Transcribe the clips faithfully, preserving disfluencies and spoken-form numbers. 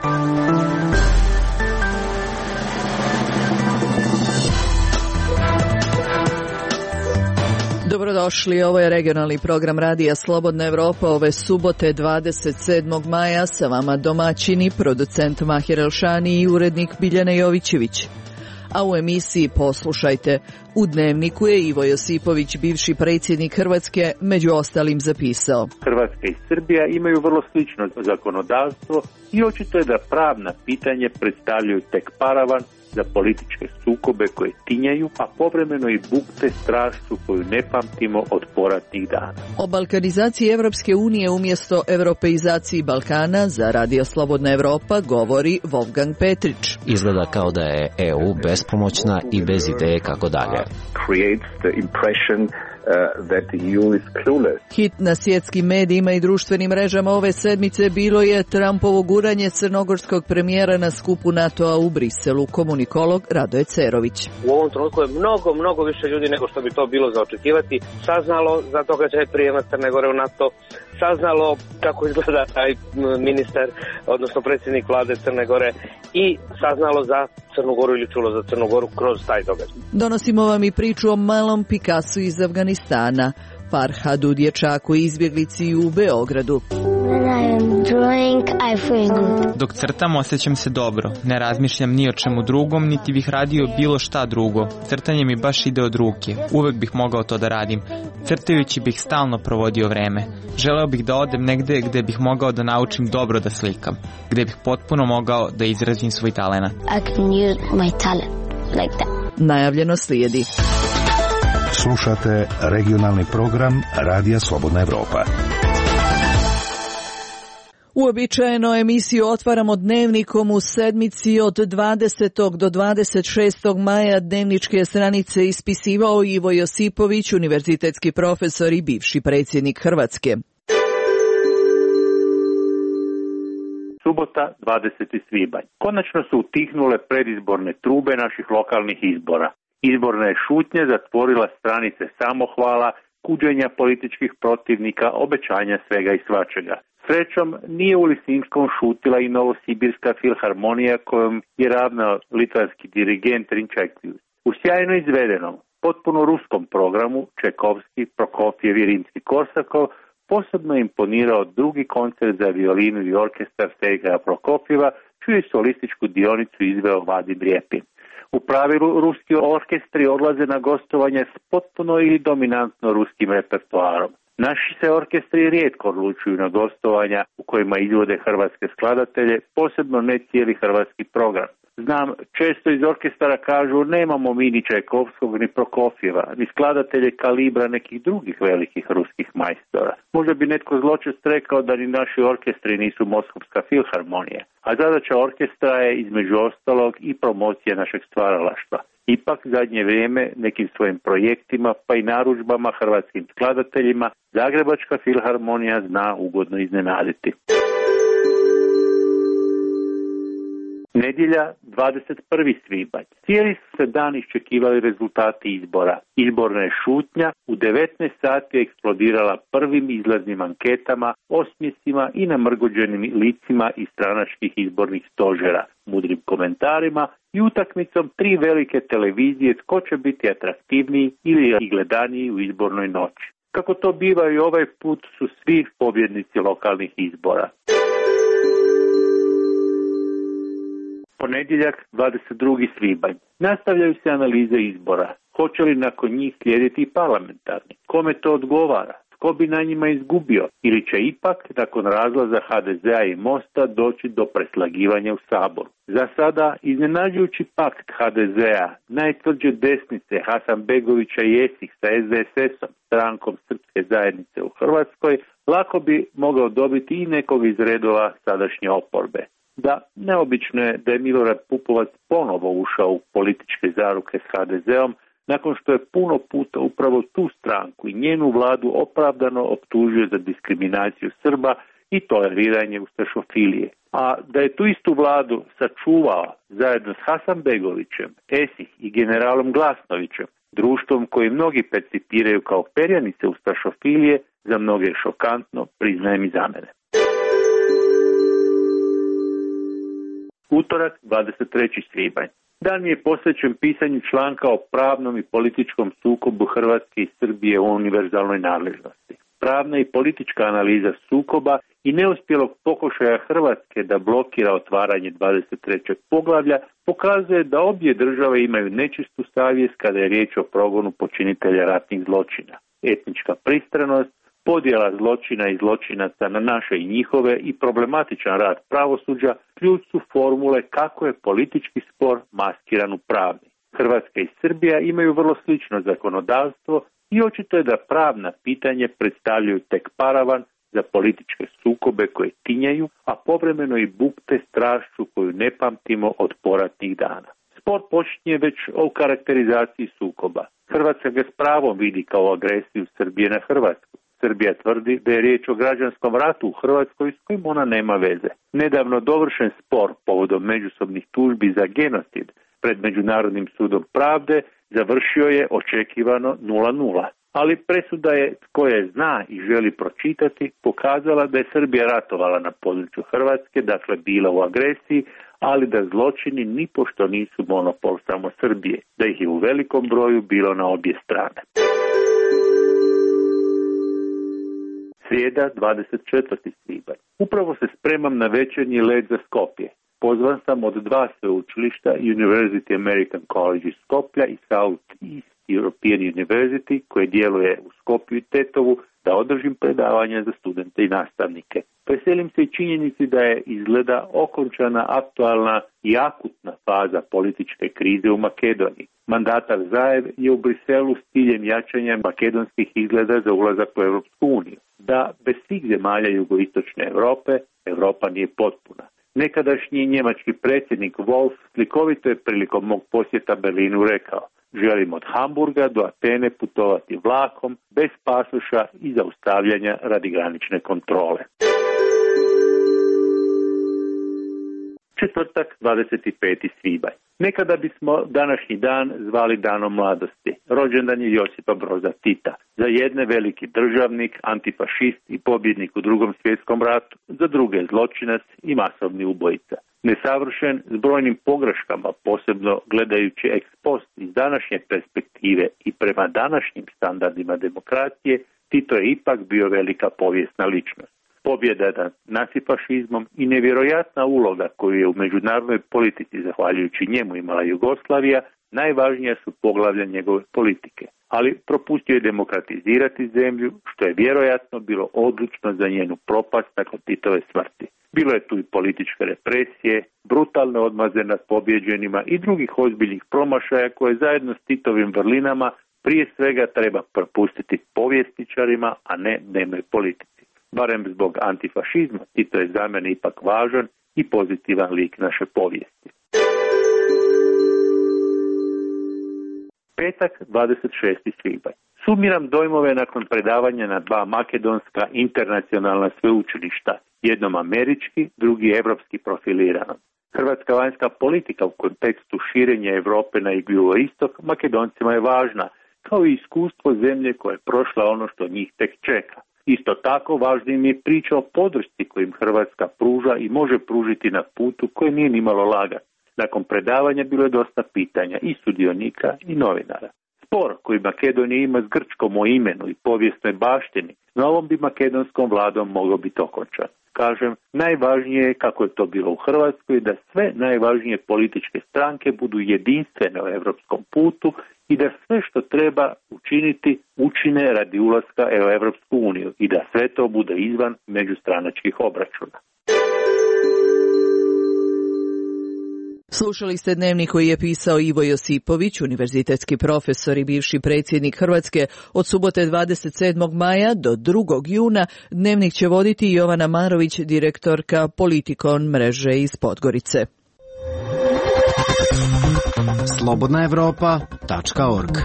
Dobrodošli, ovo je regionalni program Radija Slobodna Evropa ove subote dvadeset sedmog maja. Sa vama domaćini, producent Mahir Elšani i urednik Biljana Jovićević. A u emisiji poslušajte, u Dnevniku je Ivo Josipović, bivši predsjednik Hrvatske, među ostalim zapisao: Hrvatska i Srbija imaju vrlo slično zakonodavstvo i očito je da pravna pitanja predstavljaju tek paravan za političke sukobe koje tinjaju, a povremeno i bukte strašću koju ne pamtimo od poratnih dana. O balkanizaciji Evropske unije umjesto europeizaciji Balkana za Radio Slobodna Evropa govori Wolfgang Petrić. Izgleda kao da je E U bespomoćna i bez ideje kako dalje. Uh, that the E U is clueless. Hit na svjetskim medijima i društvenim mrežama ove sedmice bilo je Trumpovo guranje crnogorskog premijera na skupu NATO-a u Briselu, komunikolog Radoje Cerović. U ovom trenutku je mnogo, mnogo više ljudi nego što bi to bilo za očekivati saznalo za događaj prijema Crne Gore u NATO, saznalo kako izgleda taj ministar, odnosno predsjednik vlade Crne Gore, i saznalo za Crnu Goru ili čulo za Crnu Goru kroz taj događaj. Donosimo vam i priču o malom Picassu iz Afganistana, Farhadu, dječaku i izbjeglici u Beogradu. Drawing, I feel good. Dok crtam osjećam se dobro, ne razmišljam ni o čemu drugom, niti bih radio bilo šta drugo. Crtanje mi baš ide od ruke, uvek bih mogao to da radim. Crtajući bih stalno provodio vreme. Želeo bih da odem negde gde bih mogao da naučim dobro da slikam, gde bih potpuno mogao da izrazim svoj talenat. I can use my talent like that. Najavljeno slijedi. Slušate regionalni program Radija Slobodna Evropa. Uobičajeno emisiju otvaramo Dnevnikom u sedmici od dvadesetog do dvadeset šestog maja. Dnevničke stranice ispisivao Ivo Josipović, univerzitetski profesor i bivši predsjednik Hrvatske. Subota, dvadeseti svibanj. Konačno su utihnule predizborne trube naših lokalnih izbora. Izborna je šutnja zatvorila stranice samohvala, kuđenja političkih protivnika, obećanja svega i svačega. Srećom, nije u Lisinskom šutila i Novosibirska filharmonija kojom je ravnao litvanski dirigent Rinčekvius. U sjajno izvedenom, potpuno ruskom programu Čekovski, Prokofjev i Rimski-Korsakov posebno je imponirao drugi koncert za violinu i orkestar Sergeja Prokofjeva, čiju je solističku dionicu izveo Vadim Rjepin. U pravilu, ruski orkestri odlaze na gostovanje s potpuno ili dominantno ruskim repertoarom. Naši se orkestri rijetko odlučuju na gostovanja u kojima izvode hrvatske skladatelje, posebno ne cijeli hrvatski program. Znam, često iz orkestara kažu nemamo mi ni Čajkovskog ni Prokofjeva, ni skladatelje kalibra nekih drugih velikih ruskih majstora. Možda bi netko zločest rekao da ni naši orkestri nisu Moskovska filharmonija, a zadaća orkestra je između ostalog i promocija našeg stvaralaštva. Ipak zadnje vrijeme nekim svojim projektima pa i narudžbama hrvatskim skladateljima Zagrebačka filharmonija zna ugodno iznenaditi. Nedjelja, dvadeset prvi svibanj. Cijeli su se dan iščekivali rezultati izbora. Izborna je šutnja u devetnaest sati eksplodirala prvim izlaznim anketama, osmjesima i namrgođenim licima iz stranačkih izbornih stožera, mudrim komentarima i utakmicom tri velike televizije tko će biti atraktivniji ili gledaniji u izbornoj noći. Kako to biva i ovaj put su svi pobjednici lokalnih izbora. Ponedjeljak, dvadeset drugi svibanj. Nastavljaju se analize izbora. Hoće li nakon njih slijediti i parlamentarni? Kome to odgovara? Tko bi na njima izgubio? Ili će ipak, nakon razlaza ha de zea i Mosta, doći do preslagivanja u Saboru? Za sada, iznenađujući pakt ha de zea, najtvrđe desnice Hasanbegovića i Esih sa es de es esom, strankom Srpske zajednice u Hrvatskoj, lako bi mogao dobiti i nekog iz redova sadašnje oporbe. Da, neobično je da je Milorad Pupovac ponovo ušao u političke zaruke s ha de zeom, nakon što je puno puta upravo tu stranku i njenu vladu opravdano optužio za diskriminaciju Srba i toleriranje ustašofilije. A da je tu istu vladu sačuvao zajedno s Hasanbegovićem, Esih i generalom Glasnovićem, društvom koji mnogi percipiraju kao perjanice ustašofilije, za mnoge je šokantno, priznajem i za mene. Utorak, dvadeset treći svibanj. Dan mi je posvećen pisanju članka o pravnom i političkom sukobu Hrvatske i Srbije u univerzalnoj nadležnosti. Pravna i politička analiza sukoba i neuspjelog pokušaja Hrvatske da blokira otvaranje dvadeset trećeg poglavlja pokazuje da obje države imaju nečistu savjest kada je riječ o progonu počinitelja ratnih zločina. Etnička pristranost, podjela zločina i zločinaca na naše i njihove i problematičan rad pravosuđa ključ su formule kako je politički spor maskiran u pravni. Hrvatska i Srbija imaju vrlo slično zakonodavstvo i očito je da pravna pitanje predstavljaju tek paravan za političke sukobe koje tinjaju, a povremeno i bukte strašću koju ne pamtimo od poratnih dana. Spor počinje već o karakterizaciji sukoba. Hrvatska ga s pravom vidi kao agresiju Srbije na Hrvatsku. Srbija tvrdi da je riječ o građanskom ratu u Hrvatskoj s kojim ona nema veze. Nedavno dovršen spor povodom međusobnih tužbi za genocid pred Međunarodnim sudom pravde završio je očekivano nula nula. Ali presuda je, koja zna i želi pročitati, pokazala da je Srbija ratovala na području Hrvatske, dakle bila u agresiji, ali da zločini nipošto nisu monopol samo Srbije, da ih je u velikom broju bilo na obje strane. Srijeda, dvadeset četvrti svibanj. Upravo se spremam na večernji let za Skopje. Pozvan sam od dva sveučilišta, University American College iz Skoplja i South East European University, koje djeluje u Skopju i Tetovu, da održim predavanja za studente i nastavnike. Veselim se i činjenici da je izgleda okončana aktualna i akutna faza političke krize u Makedoniji. Mandatar Zaev je u Briselu s ciljem jačanja makedonskih izgleda za ulazak u Europsku uniju. Da bez svih zemalja jugoistočne Europe, Europa nije potpuna. Nekadašnji njemački predsjednik Wolf slikovito je prilikom mog posjeta Berlinu rekao: želim od Hamburga do Atene putovati vlakom, bez pasoša i zaustavljanja radi granične kontrole. Četvrtak, dvadeset peti svibanj. Nekada bismo današnji dan zvali danom mladosti. Rođendan je Josipa Broza Tita. Za jedne veliki državnik, antifašist i pobjednik u Drugom svjetskom ratu, za druge zločinac i masovni ubojica. Nesavršen, s brojnim pogreškama, posebno gledajući ex post iz današnje perspektive i prema današnjim standardima demokracije, Tito je ipak bio velika povijesna ličnost. Pobjeda nad nacifašizmom i nevjerojatna uloga koju je u međunarodnoj politici zahvaljujući njemu imala Jugoslavija, najvažnija su poglavlja njegove politike. Ali propustio je demokratizirati zemlju, što je vjerojatno bilo odlučno za njenu propast nakon Titove smrti. Bilo je tu i političke represije, brutalne odmaze nad pobjeđenima i drugih ozbiljnih promašaja koje zajedno s Titovim vrlinama prije svega treba propustiti povjesničarima, a ne dnevnoj politici. Barem zbog antifašizma, Tito je za mene ipak važan i pozitivan lik naše povijesti. Petak, dvadeset šesti svibanj. Sumiram dojmove nakon predavanja na dva makedonska internacionalna sveučilišta, jednom američki, drugi evropski profiliranom. Hrvatska vanjska politika u kontekstu širenja Europe na jugoistok Makedoncima je važna, kao i iskustvo zemlje koja je prošla ono što njih tek čeka. Isto tako važna im je priča o podršci kojim Hrvatska pruža i može pružiti na putu koji nije nimalo lagan. Nakon predavanja bilo je dosta pitanja i sudionika i novinara. Spor koji Makedonija ima s Grčkom o imenu i povijesnoj baštini, novom bi makedonskom vladom mogao biti okončan. Kažem, najvažnije je, kako je to bilo u Hrvatskoj, da sve najvažnije političke stranke budu jedinstvene u europskom putu i da sve što treba učiniti učine radi ulaska u Europsku uniju i da sve to bude izvan međustranačkih obračuna. Slušali ste dnevnik koji je pisao Ivo Josipović, univerzitetski profesor i bivši predsjednik Hrvatske. Od subote dvadeset sedmog maja do drugog juna dnevnik će voditi Jovana Marović, direktorka Politikon mreže iz Podgorice. slobodna Evropa tačka org.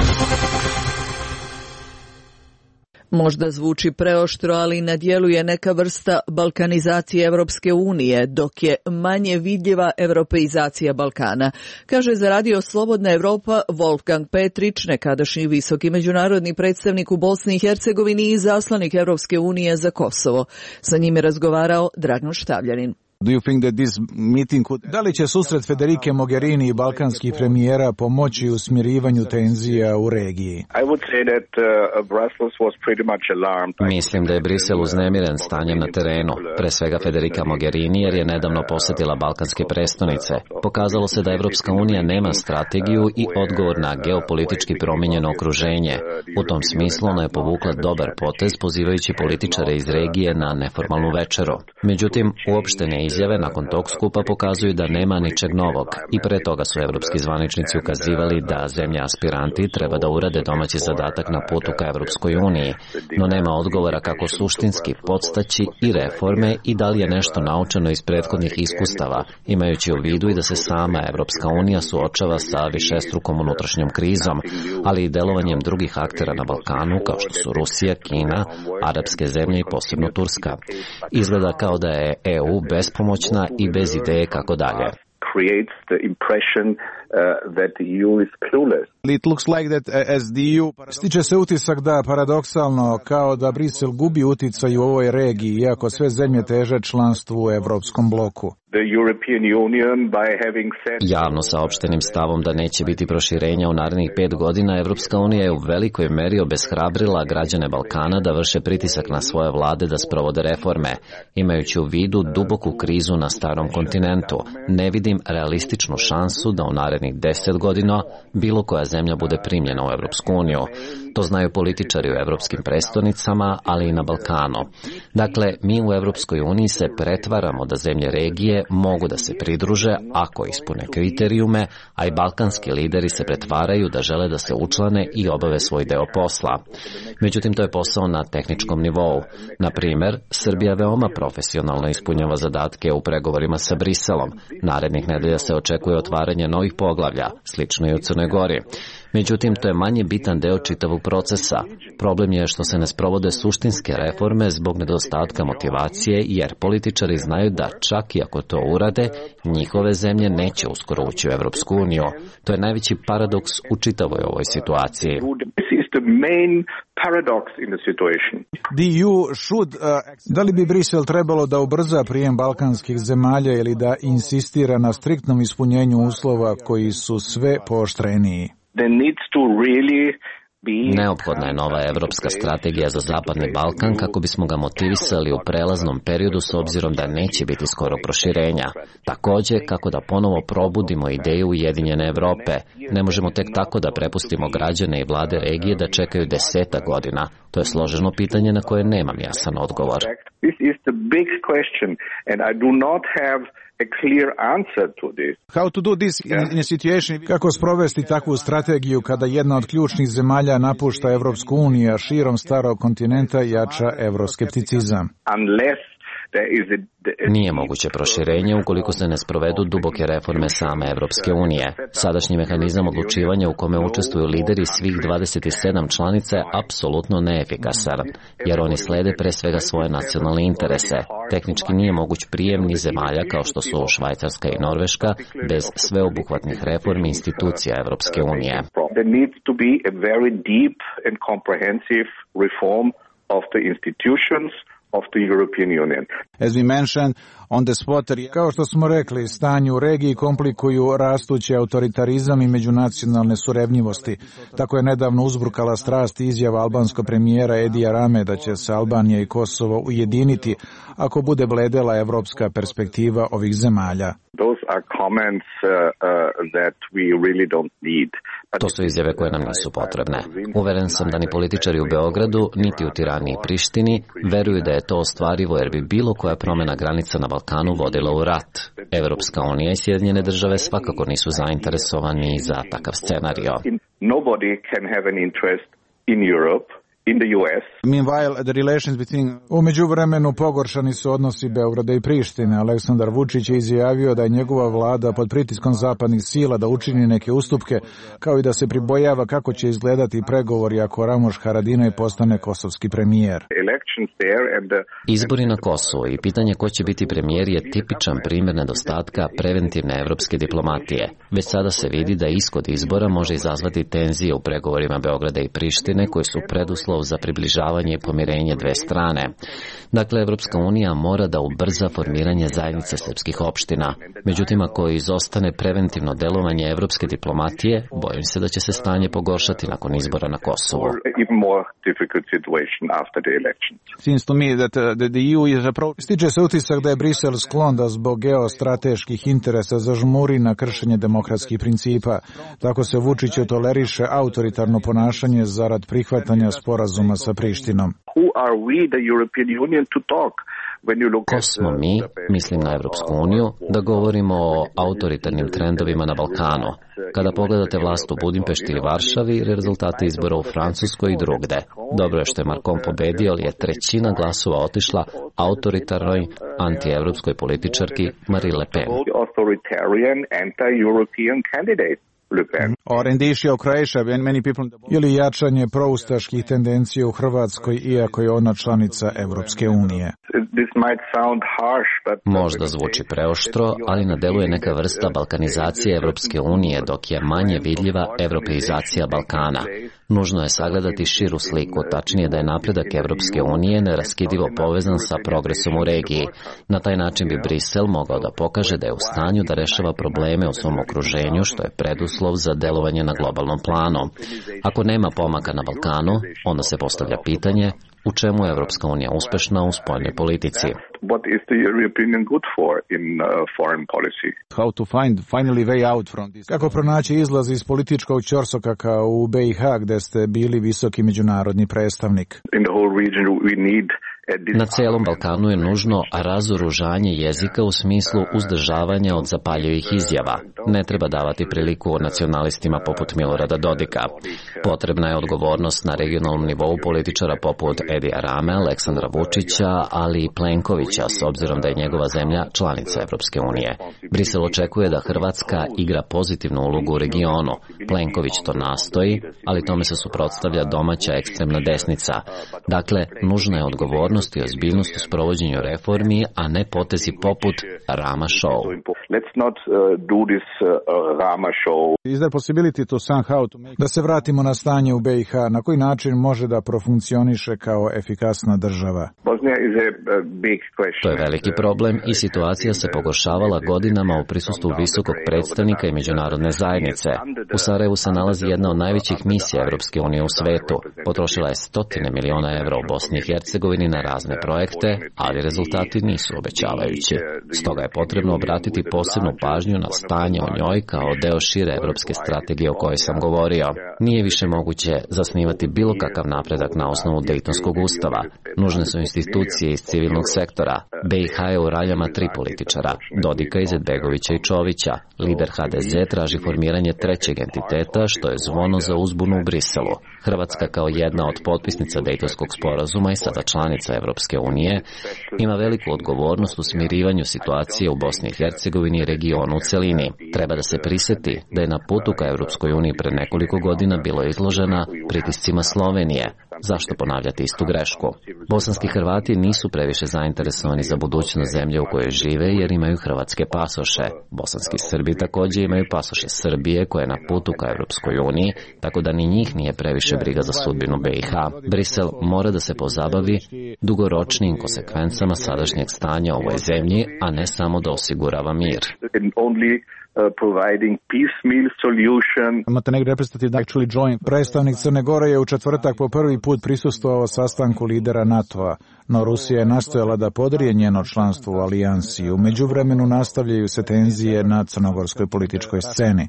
Možda zvuči preoštro, ali na djelu je neka vrsta balkanizacije Evropske unije, dok je manje vidljiva europeizacija Balkana, kaže za radio Slobodna Evropa Wolfgang Petrić, nekadašnji visoki međunarodni predstavnik u Bosni i Hercegovini i zaslanik Evropske unije za Kosovo. Sa njim je razgovarao Dragan Štavljanin. Do you think that this meeting could... Da li će susret Federike Mogherini i balkanskih premijera pomoći u smirivanju tenzija u regiji? I would say that uh, Brussels was pretty much alarmed. Mislim da je Brisel uznemiren stanjem na terenu, pre svega Federica Mogherini, jer je nedavno posetila balkanske prestonice. Pokazalo se da Evropska unija nema strategiju i odgovor na geopolitički promijenjeno okruženje. U tom smislu ona je povukla dobar potez pozivajući političare iz regije na neformalnu večeru. Međutim, uopštene izjave nakon tog skupa pokazuju da nema ničeg novog i pre toga su evropski zvaničnici ukazivali da zemlje aspiranti treba da urade domaći zadatak na putu ka Evropskoj uniji, no nema odgovora kako suštinski podstaći i reforme i da li je nešto naučeno iz prethodnih iskustava, imajući u vidu i da se sama Evropska unija suočava sa višestrukom unutrašnjom krizom, ali i delovanjem drugih aktera na Balkanu kao što su Rusija, Kina, arapske zemlje i posebno Turska. Izgleda kao da je E U bespomoćna i bez ideje kako dalje. Creates the impression uh, that the E U is clueless. It looks like that as the E U... Stiče se utisak da, paradoksalno, kao da Brisel gubi uticaj u ovoj regiji, iako sve zemlje teže članstvu u Evropskom bloku. The European Union, by having said... Javno saopštenim stavom da neće biti proširenja u narednih pet godina, Evropska unija je u velikoj meri obeshrabrila građane Balkana da vrše pritisak na svoje vlade da sprovode reforme. Imajući u vidu duboku krizu na starom kontinentu, ne vidim realističnu šansu da u narednih deset godina bilo koja zemlja bude primljena u Evropsku uniju. To znaju političari u evropskim prestonicama, ali i na Balkanu. Dakle, mi u Evropskoj uniji se pretvaramo da zemlje regije mogu da se pridruže ako ispune kriterijume, a i balkanski lideri se pretvaraju da žele da se učlane i obave svoj deo posla. Međutim, to je posao na tehničkom nivou. Na primer, Srbija veoma profesionalno ispunjava zadatke u pregovorima sa Briselom. Narednih nedelja se očekuje otvaranje novih poglavlja, slično i u Crnoj Gori. Međutim, to je manje bitan deo čitavog procesa. Problem je što se ne sprovode suštinske reforme zbog nedostatka motivacije, jer političari znaju da čak i ako to urade, njihove zemlje neće uskoro ući u Evropsku uniju. To je najveći paradoks u čitavoj ovoj situaciji. The E U should, uh, da li bi Brisel trebalo da ubrza prijem balkanskih zemalja ili da insistira na striktnom ispunjenju uslova koji su sve pooštreniji? Neophodna je nova evropska strategija za Zapadni Balkan kako bismo ga motivisali u prelaznom periodu s obzirom da neće biti skoro proširenja. Takođe, kako da ponovo probudimo ideju Ujedinjene Evrope. Ne možemo tek tako da prepustimo građane i vlade regije da čekaju deseta godina. To je složeno pitanje na koje nemam jasan odgovor. This is the big question and I do not have a clear answer to this. How to do this in, in a situation? Kako sprovesti takvu strategiju kada jedna od ključnih zemalja napušta Evropsku uniju, a širom starog kontinenta jača evroskepticizam? Unless Nije moguće proširenje ukoliko se ne sprovedu duboke reforme same Evropske unije. Sadašnji mehanizam odlučivanja u kome učestvuju lideri svih dvadeset sedam članica je apsolutno neefikasan, jer oni slede pre svega svoje nacionalne interese. Tehnički nije moguć prijem ni zemalja kao što su Švajcarska i Norveška bez sveobuhvatnih reformi institucija Evropske unije. There needs to be a very deep and comprehensive reform of the institutions of the European Union. As we mentioned on the spot, kao što smo rekli, stanje u regiji komplikuju rastući autoritarizam i međunacionalne surevnjivosti. Tako je nedavno uzburkala strast izjava albanskog premijera Edija Rame da će se Albanija i Kosovo ujediniti ako bude bledela evropska perspektiva ovih zemalja. Those are comments uh, uh, that we really don't need. To su izjave koje nam nisu potrebne. Uveren sam da ni političari u Beogradu, niti u Tirani i Prištini veruju da je to ostvarivo, jer bi bilo koja promjena granica na Balkanu vodila u rat. Evropska unija i Sjedinjene države svakako nisu zainteresovani za takav scenario. Nobody can have an interest in Europe. In the U S. Meanwhile, the relations between... U međuvremenu pogoršani su odnosi Beograda i Prištine. Aleksandar Vučić je izjavio da je njegova vlada pod pritiskom zapadnih sila da učini neke ustupke, kao i da se pribojava kako će izgledati pregovori ako Ramoš Haradinaj postane kosovski premijer. Izbori na Kosovu i pitanje ko će biti premijer je tipičan primjer nedostatka preventivne evropske diplomatije. Već sada se vidi da ishod izbora može izazvati tenzije u pregovorima Beograda i Prištine koji su preduslov preduslov za približavanje i pomirenje dve strane. Dakle, Evropska unija mora da ubrza formiranje zajednice srpskih opština. Međutim, ako izostane preventivno delovanje evropske diplomatije, bojim se da će se stanje pogoršati nakon izbora na Kosovu. Stiče se utisak da je Brisel sklon da zbog geostrateških interesa zažmuri na kršenje demokratskih principa. Tako se Vučiću toleriše autoritarno ponašanje zarad prihvatanja sporazuma sa Prištinom. Ko smo mi, mislim na Evropsku uniju, da govorimo o autoritarnim trendovima na Balkanu. Kada pogledate vlast u Budimpešti ili Varšavi, rezultate izbora u Francuskoj i drugde. Dobro je što je Macron pobedio, ali je trećina glasova otišla autoritarnoj, antievropskoj političarki Marine Le Pen. Ili jačanje proustaških tendencija u Hrvatskoj, iako je ona članica Evropske unije. Možda zvuči preoštro, ali na delu je neka vrsta balkanizacije Evropske unije, dok je manje vidljiva evropeizacija Balkana. Nužno je sagledati širu sliku, tačnije da je napredak Evropske unije neraskidivo povezan sa progresom u regiji. Na taj način bi Brisel mogao da pokaže da je u stanju da rešava probleme u svom okruženju, što je preduslov za delovanje na globalnom planu. Ako nema pomaka na Balkanu, onda se postavlja pitanje u čemu je Evropska unija uspešna u spoljnoj politici. Kako pronaći izlaz iz političkog ćorsokaka u B i H gde ste bili visoki međunarodni predstavnik? Na celom Balkanu je nužno razoružanje jezika u smislu uzdržavanja od zapaljivih izjava. Ne treba davati priliku nacionalistima poput Milorada Dodika. Potrebna je odgovornost na regionalnom nivou političara poput Edija Rame, Aleksandra Vučića, ali i Plenkovića, s obzirom da je njegova zemlja članica Evropske unije. Brisel očekuje da Hrvatska igra pozitivnu ulogu u regionu. Plenković to nastoji, ali tome se suprotstavlja domaća ekstremna desnica. Dakle, nužna je odgovornost i ozbiljnost u sprovođenju reformi, a ne potezi poput Rama show. Da se vratimo na stanje u B i H, na koji način može da profunkcioniše kao efikasna država? To je veliki problem i situacija se pogoršavala godinama u prisustvu visokog predstavnika i međunarodne zajednice. U Sarajevu se nalazi jedna od najvećih misija Evropske unije u svetu. Potrošila je stotine miliona evra u Bosni i Hercegovini na razne projekte, ali rezultati nisu obećavajući. Stoga je potrebno obratiti posebnu pažnju na stanje u njoj kao deo šire evropske strategije o kojoj sam govorio. Nije više moguće zasnivati bilo kakav napredak na osnovu Dejtonskog ustava. Nužne su institucije iz civilnog sektora. B i H je u raljama tri političara, Dodika, Izetbegovića i Čovića. Lider H D Z traži formiranje trećeg entiteta, što je zvono za uzbunu u Briselu. Hrvatska kao jedna od potpisnica Dejtonskog sporazuma i sada članica Evropske unije ima veliku odgovornost u smirivanju situacije u Bosni i Hercegovini i regionu u celini. Treba da se priseti da je na putu ka Evropskoj uniji pre nekoliko godina bilo izložena pritiscima Slovenije. Zašto ponavljati istu grešku? Bosanski Hrvati nisu previše zainteresovani za budućnost zemlje u kojoj žive jer imaju hrvatske pasoše. Bosanski Srbi također imaju pasoše Srbije koje je na putu ka Evropskoj uniji, tako da ni njih nije previše briga za sudbinu B i H. Brisel mora da se pozabavi dugoročnim konsekvencama sadašnjeg stanja u ovoj zemlji, a ne samo da osigurava mir. Predstavnik Crne Gore je u četvrtak po prvi put prisustvovao sastanku lidera NATO-a, no Rusija je nastojala da podrije njeno članstvo u alijansi. U međuvremenu nastavljaju se tenzije na crnogorskoj političkoj sceni.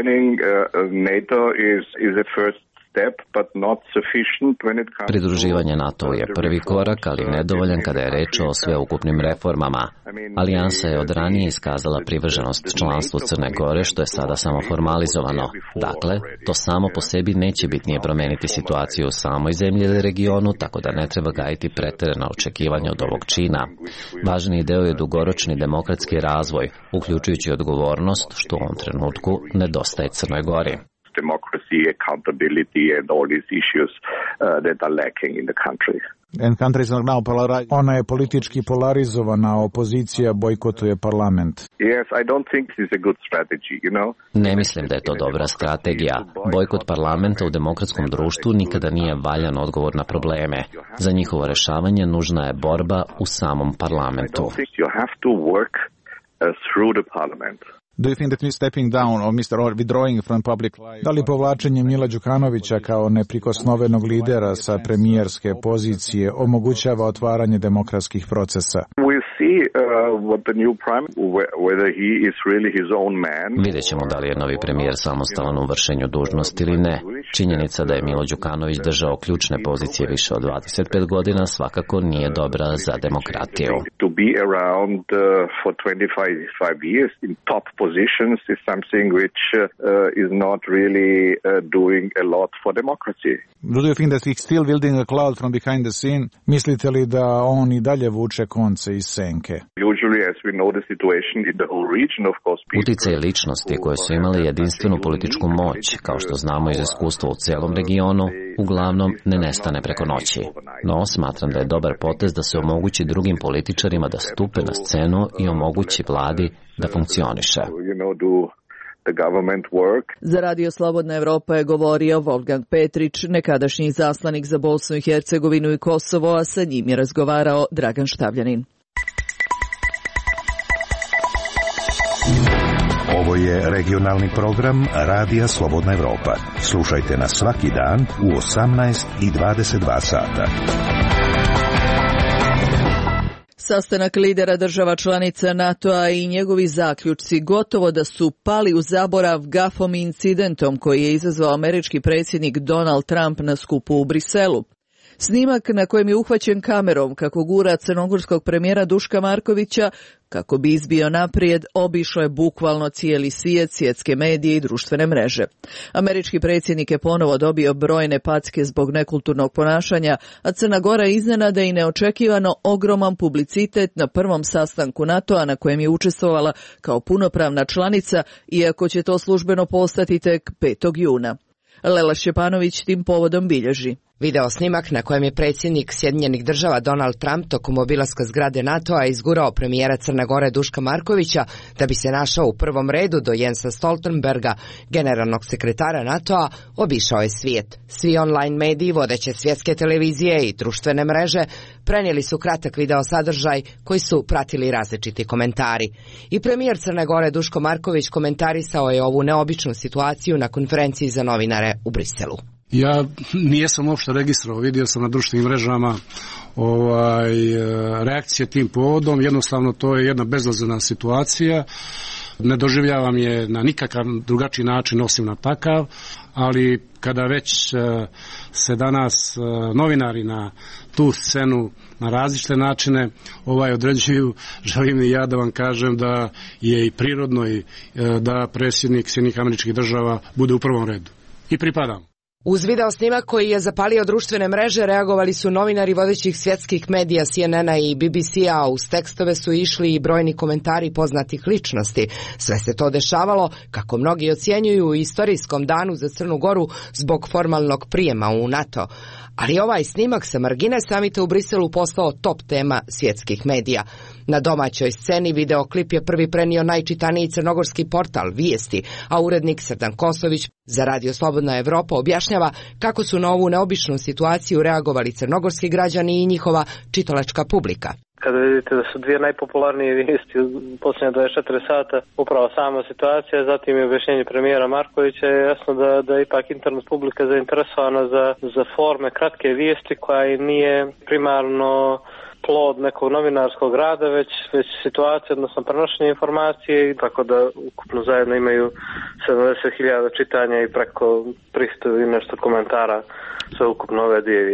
Pridruživanje NATO je prvi korak, ali nedovoljan kada je reč o sveukupnim reformama. Alijansa je od ranije iskazala privrženost članstvu Crne Gore, što je sada samo formalizovano. Dakle, to samo po sebi neće bitnije promeniti situaciju u samoj zemlji ili regionu, tako da ne treba gajiti preterana očekivanja od ovog čina. Važni deo je dugoročni demokratski razvoj, uključujući odgovornost, što u ovom trenutku nedostaje Crnoj Gori. democracy, accountability, and all these issues uh, that are lacking in the country. And countries are now polarized. Ona je politički polarizovana, opozicija bojkotuje parlament. Yes, I don't think this is a good strategy, you know. Ne mislim da je to dobra strategija. Bojkot parlamenta u demokratskom društvu nikada nije valjan odgovor na probleme. Za njihovo rešavanje nužna je borba u samom parlamentu. You have to work uh, through the parliament. Do you think that me stepping down or mister or withdrawing from public life? Da li povlačenje Mila Đukanovića kao neprikosnovenog lidera sa premijerske pozicije omogućava otvaranje demokratskih procesa? We see uh, what the new prime whether he is really his own man. Vidjet ćemo da li je novi premijer samostalan u vršenju dužnosti ili ne. Činjenica da je Milo Đukanović držao ključne pozicije više od dvadeset pet godina svakako nije dobra za demokratiju. To be around uh, for twenty-five years in top positions is something which uh, is not really uh, doing a lot for democracy. Do you think that he's still building a cloud from behind the scene? Mislite li da on i dalje vuče konce iz senke? Usually, as we know the situation in the whole region, of course. Uticaj ličnosti koje su imali jedinstvenu političku moć, kao što znamo iz iskustva u celom regionu, uglavnom ne nestane preko noći. No, smatram da je dobar potez da se omogući drugim političarima da stupe na scenu i omogući vladi da funkcioniše. Za Radio Slobodna Evropa je govorio Wolfgang Petrić, nekadašnji izaslanik za Bosnu i Hercegovinu i Kosovo, a sa njim je razgovarao Dragan Štavljanin. Ovo je regionalni program Radija Slobodna Evropa. Slušajte nas svaki dan u osamnaest i dvadeset dva sata. Sastanak lidera država članica NATO-a i njegovi zaključci gotovo da su pali u zaborav gafom i incidentom koji je izazvao američki predsjednik Donald Trump na skupu u Briselu. Snimak na kojem je uhvaćen kamerom kako gura crnogorskog premijera Duška Markovića kako bi izbio naprijed, obišlo je bukvalno cijeli svijet, svjetske medije i društvene mreže. Američki predsjednik je ponovo dobio brojne packe zbog nekulturnog ponašanja, a Crna Gora iznenada i neočekivano ogroman publicitet na prvom sastanku NATO-a na kojem je učestvovala kao punopravna članica, iako će to službeno postati tek petog juna. Lela Šćepanović tim povodom bilježi. Video snimak na kojem je predsjednik Sjedinjenih država Donald Trump tokom obilaska zgrade NATO-a izgurao premijera Crne Gore Duška Markovića da bi se našao u prvom redu do Jensa Stoltenberga, generalnog sekretara NATO-a, obišao je svijet. Svi online mediji, vodeće svjetske televizije i društvene mreže prenijeli su kratak video sadržaj koji su pratili različiti komentari. I premijer Crne Gore Duško Marković komentarisao je ovu neobičnu situaciju na konferenciji za novinare u Briselu. Ja nijesam uopšte registrovao, vidio sam na društvenim mrežama ovaj, reakcije tim povodom, jednostavno to je jedna bezazlena situacija, ne doživljavam je na nikakav drugačiji način osim na takav, ali kada već se danas novinari na tu scenu na različite načine ovaj određuju, želim i ja da vam kažem da je i prirodno i da predsjednik Sjedinjenih Američkih Država bude u prvom redu. I pripadam. Uz video snimak koji je zapalio društvene mreže reagovali su novinari vodećih svjetskih medija C N N-a i B B C-a, uz tekstove su išli i brojni komentari poznatih ličnosti. Sve se to dešavalo, kako mnogi ocjenjuju, u istorijskom danu za Crnu Goru zbog formalnog prijema u NATO. Ali ovaj snimak sa margine samita u Briselu postao top tema svjetskih medija. Na domaćoj sceni videoklip je prvi prenio najčitaniji crnogorski portal Vijesti, a urednik Srdan Kosović za Radio Slobodna Evropa objašnjava kako su na ovu neobičnu situaciju reagovali crnogorski građani i njihova čitalačka publika. Kada vidite da su dvije najpopularnije vijesti u posljednje dvadeset četiri sata upravo sama situacija, zatim je objašnjenje premijera Markovića, je jasno da, da je ipak internet publika zainteresovana za, za forme kratke vijesti koja i nije primarno plod nekog novinarskog rada, već, već situacija, odnosno prenošenje informacije, tako da ukupno zajedno imaju sedamdeset hiljada čitanja i preko tristo i nešto komentara sve ukupno ove dvije vijesti.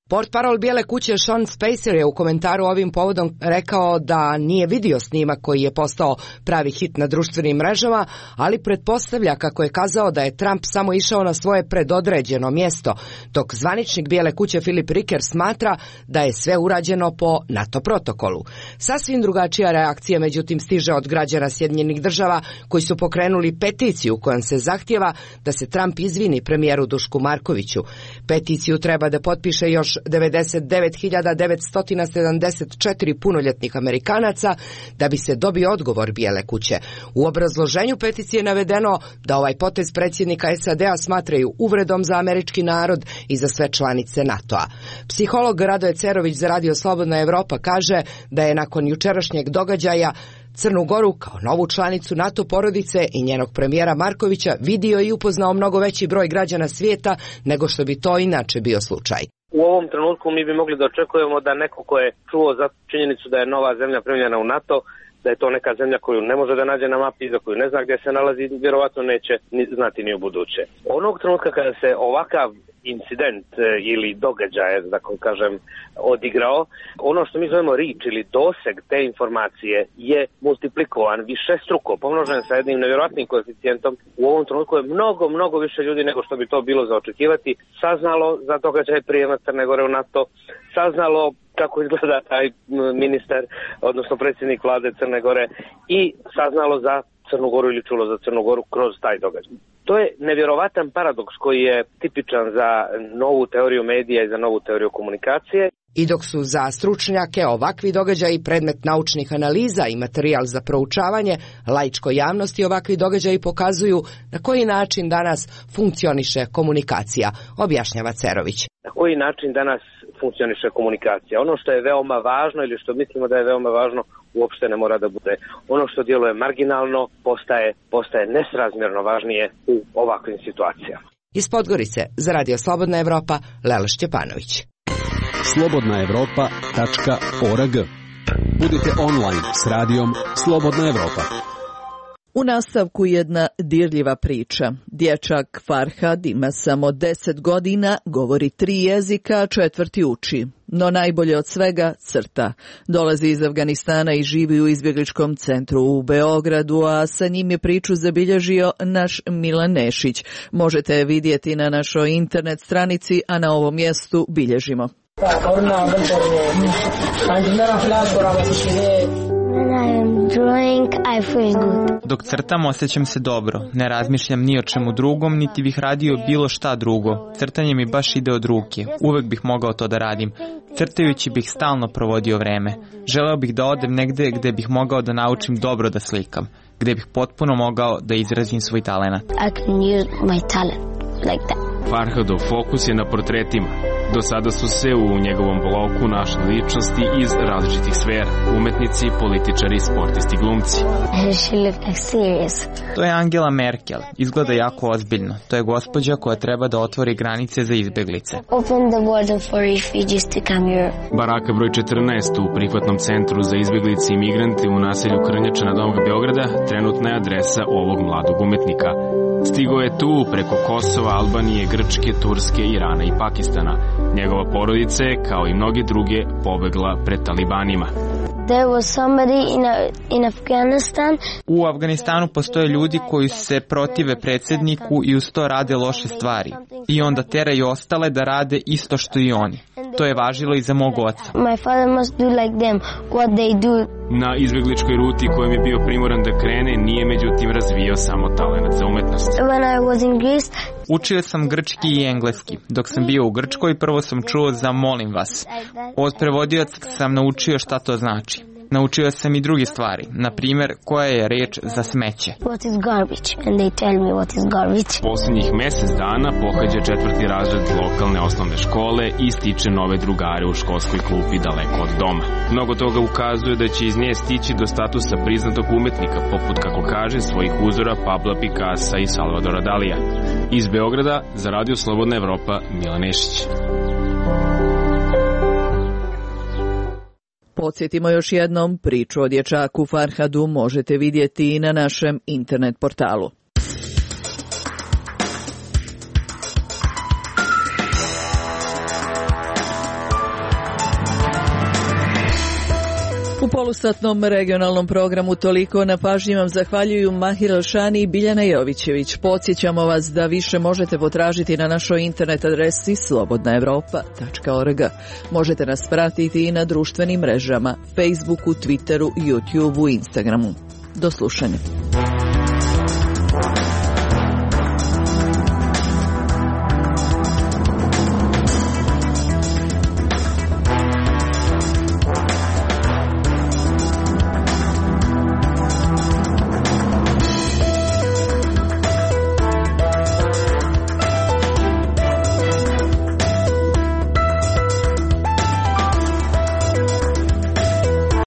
Portparol Bijele kuće Sean Spicer je u komentaru ovim povodom rekao da nije vidio snimak koji je postao pravi hit na društvenim mrežama, ali pretpostavlja, kako je kazao, da je Trump samo išao na svoje predodređeno mjesto, dok zvaničnik Bijele kuće Philip Ricker smatra da je sve urađeno po NATO protokolu. Sasvim drugačija reakcija međutim stiže od građana Sjedinjenih Država koji su pokrenuli peticiju kojom se zahtijeva da se Trump izvini premijeru Dušku Markoviću. Peticiju treba da potpiše još devedeset devet hiljada devetsto sedamdeset četiri punoljetnih Amerikanaca da bi se dobio odgovor Bijele kuće. U obrazloženju peticije je navedeno da ovaj potez predsjednika S A D-a smatraju uvredom za američki narod i za sve članice NATO-a. Psiholog Radoje Cerović za Radio Slobodna Evropa kaže da je nakon jučerašnjeg događaja Crnu Goru kao novu članicu NATO porodice i njenog premijera Markovića vidio i upoznao mnogo veći broj građana svijeta nego što bi to inače bio slučaj. U ovom trenutku mi bi mogli da očekujemo da neko ko je čuo za činjenicu da je nova zemlja primljena u NATO, da je to neka zemlja koju ne može da nađe na mapi, za koju ne zna gdje se nalazi, vjerovatno neće ni znati ni u buduće. Onog trenutka kada se ovakav incident ili događaj, da kažem, odigrao, ono što mi zovemo reach ili doseg te informacije je multiplikovan, višestruko, pomnožen sa jednim nevjerojatnim koeficijentom. U ovom trenutku je mnogo, mnogo više ljudi nego što bi to bilo za očekivati, saznalo za događaj prijema Crne Gore u NATO, saznalo kako izgleda taj ministar, odnosno predsjednik vlade Crne Gore i saznalo za Crnu Goru ili čulo za Crnu Goru kroz taj događaj. To je nevjerovatan paradoks koji je tipičan za novu teoriju medija i za novu teoriju komunikacije. I dok su za stručnjake ovakvi događaji predmet naučnih analiza i materijal za proučavanje, laičkoj javnosti ovakvi događaji pokazuju na koji način danas funkcioniše komunikacija, objašnjava Cerović. Na koji način danas funkcioniše komunikacija? Ono što je veoma važno ili što mislimo da je veoma važno uopšte ne mora da bude. Ono što djeluje marginalno postaje, postaje nesrazmjerno važnije u ovakvim situacijama. Iz Podgorice za Radio Slobodna Evropa, Lela Šćepanović. slobodna evropa tačka org. Budite online s radijom Slobodna Evropa. U nastavku jedna dirljiva priča. Dječak Farhad ima samo deset godina, govori tri jezika, četvrti uči. No najbolje od svega crta. Dolazi iz Afganistana i živi u izbjegličkom centru u Beogradu, a sa njim je priču zabilježio naš Milan Nešić. Možete je vidjeti na našoj internet stranici, a na ovom mjestu bilježimo. Dok crtam osjećam se dobro, ne razmišljam ni o čemu drugom, niti bih radio bilo šta drugo. Crtanje mi baš ide od ruke, uvek bih mogao to da radim. Crtajući bih stalno provodio vreme. Želeo bih da odem negde gde bih mogao da naučim dobro da slikam, gde bih potpuno mogao da izrazim svoj talenat. I can use my talent like that. Farhadov fokus je na portretima. Do sada su se u njegovom bloku našli ličnosti iz različitih sfera. Umetnici, političari, sportisti, glumci. She looked like serious. To je Angela Merkel. Izgleda jako ozbiljno. To je gospođa koja treba da otvori granice za izbjeglice. Open the border for refugees to come here. Baraka broj četrnaest u prihvatnom centru za izbjeglice i migrante u naselju Krnjača na Novog Beograda trenutna je adresa ovog mladog umetnika. Stigo je tu preko Kosova, Albanije, Grčke, Turske, Irana i Pakistana. Njegova porodica je, kao i mnoge druge, pobegla pred talibanima. There was somebody in, a, in Afghanistan. U Afganistanu postoje ljudi koji se protive predsjedniku i uz to rade loše stvari. I onda teraju ostale da rade isto što i oni. To je važilo i za mog oca. My father must do like them, what they do. Na izbjegličkoj ruti kojom je bio primoran da krene, nije međutim razvijao samo talenat za umetnost. When I was in Greece, učio sam grčki i engleski. Dok sam bio u Grčkoj, prvo sam čuo za molim vas. Od prevodioca sam naučio šta to znači. Naučio sam i druge stvari, na primjer koja je reč za smeće. What is garbage? And they tell me what is garbage. Posljednjih mjesec dana pohađa četvrti razred lokalne osnovne škole i stiče nove drugare u školskoj klupi daleko od doma. Mnogo toga ukazuje da će iz nje stići do statusa priznatog umetnika, poput, kako kaže, svojih uzora Pabla Picassa i Salvadora Dalija. Iz Beograda za Radio Slobodna Evropa, Milan Nešić. Podsjetimo još jednom, priču o dječaku Farhadu možete vidjeti i na našem internet portalu. U polusatnom regionalnom programu toliko. Na pažnji vam zahvaljuju Mahir Elšani i Biljana Jovićević. Podsjećamo vas da više možete potražiti na našoj internet adresi slobodna evropa tačka org. Možete nas pratiti i na društvenim mrežama, Facebooku, Twitteru, YouTubeu i Instagramu. Do slušanja.